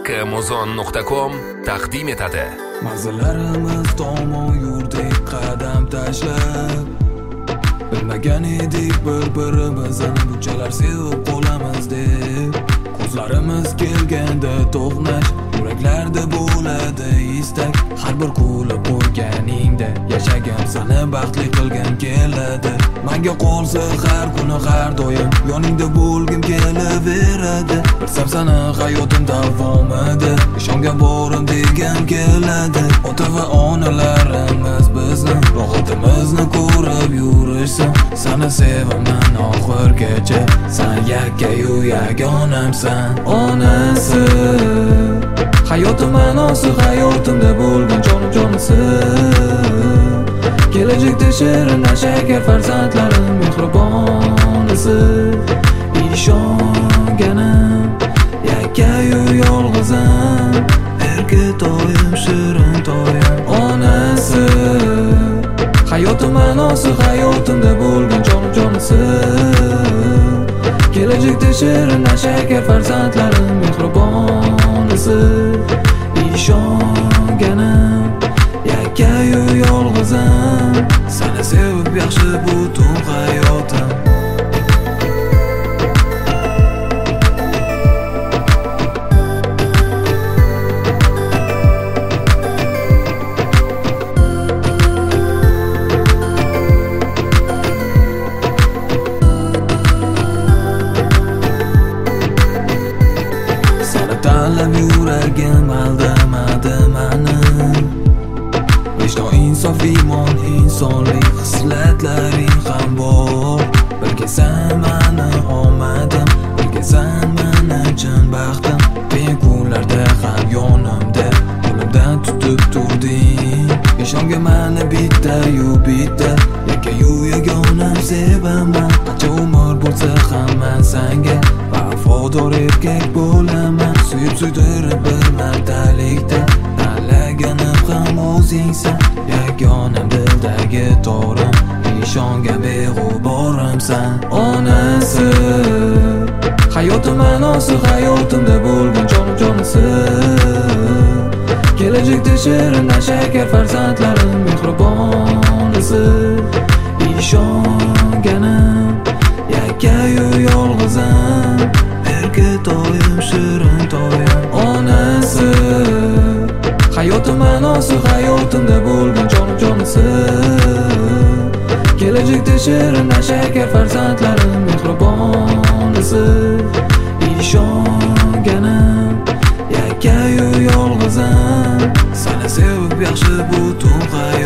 kmuzon.com taqdim etadi. Manzillarimiz tomon yurdik qadam tashlab, bilmagan edik bir-birimizni bunchalar sevib qolamiz deb. Ko'zlarimiz kelganda to'qnash, yuraklarda bo'ladi istak. Har bir kulib qo'yganingda yashagan seni baxtli qilgan keladi. Menga qolsa har kuni har doim yoningda bo'lgim kelaveradi. Bilsam seni hayotim davomida ishongan borim degan keladi. Ota va onalarimiz bizni rohatimizni ko'rib yurishsin. Seni sevaman oxirgacha, sen yakkayu yagonamsan. Onasi hayotim ma'nosi, hayotimda bo'lgan jonisi. Kelajakda shirin shakar farzandlarim mehribonisi. Ishonganim yakkayu yolg'izim, erki toyim shirin toyim. Onasi hayotim ma'nosi, hayotimda bo'lgan jonisi. Kelajakda shirin shakar farzandlarim mehribonisi. Ishonganim yakkayu yolg'izim, seni sevib yaxshi butun hayotim. Tanlab yuragim aldamadi mani. Vijdon, insof, iymon, insonlik xislatlaring ham bor. Bilgasan mani omadim, bilgasan mani chin baxtim. Qiyin kunlarda ham yonimda, qo'limdan tutib turding. Ishongan mani bitta-yu bitta, yakkayu yagonam sevaman. Qancha umr bo'lsa ham men senga vafodor erkak bo'laman. Suyib-suydirib bir martalikda tanlaganim ham o'zingsan. Yagonam dildagi torim, ishongan beg'uborimsan. Onasi hayotim ma'nosi, hayotimda bo'lgan jonisi. Kelajakda shirin shakar farzandlarim mehribonisi. Ishonganim yakkayu yolg'izim, erki toyim shirin toyim. Onasi hayotim ma'nosi, hayotimda bo'lgan jonisi. Kelajakda shirin shakar farzandlarim mehribonisi. Ishonganim yakkayu yolg'izim, seni sevib yaxshi butun hayotim.